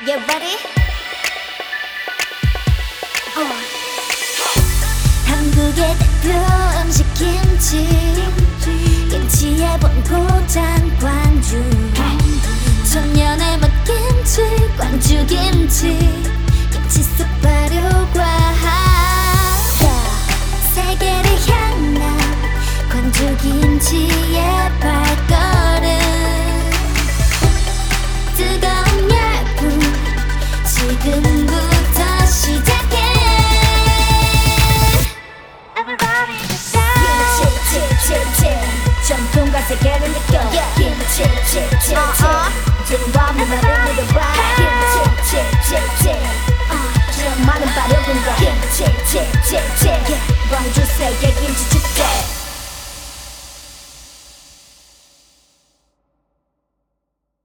You ready? 한국의 대표 음식 김치. 김치의 본고장 광주. 천년의 맛김치 광주 김치. 김치 속 발효과 세계를 향한 광주 김치의 발걸음. 뜨거운 열풍 지금부터 시작해. Everybody just shout. 김치 전통과 세계를 느껴. 김치